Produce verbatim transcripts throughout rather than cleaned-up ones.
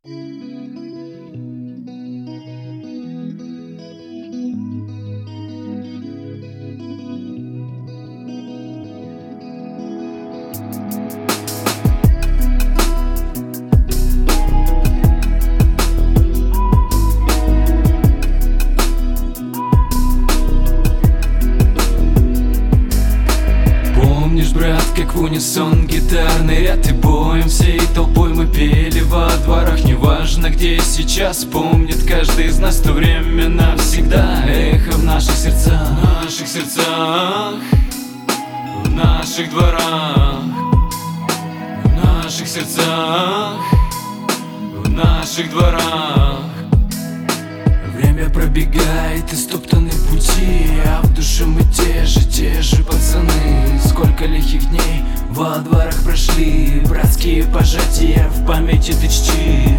Брат, как в унисон гитарный ряд, и боем всей толпой мы пели во дворах. Неважно где сейчас, помнит каждый из нас то время навсегда. Эхо в наших сердцах, в наших сердцах, в наших дворах, в наших сердцах, в наших дворах. Время пробегает истоптанные пути, а в душе мы те же, те же пацаны. Сколько лихих дней во дворах прошли, братские пожатия в памяти ты чти.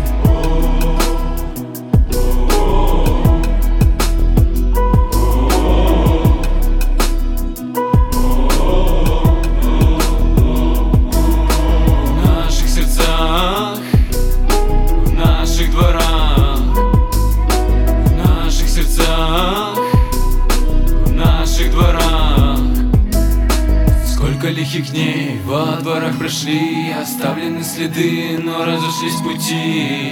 В наших сердцах, в наших дворах, в наших сердцах, в наших дворах. Сколько лихих дней во дворах прошли, оставлены следы, но разошлись пути.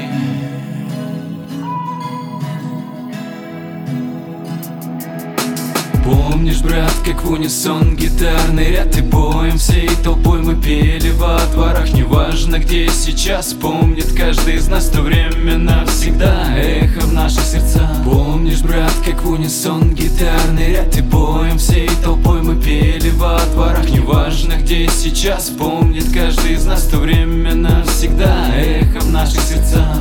Помнишь, брат, как в унисон гитарный ряд, и боем всей толпой мы пели во дворах. Неважно где сейчас, помнит каждый из нас то время навсегда. Эхо в наших сердцах. Помнишь, брат, как в унисон гитарный ряд, и боем всей толпой мы пели во дворах. Неважно где сейчас, помнит каждый из нас то время навсегда. Эхо в наших сердцах.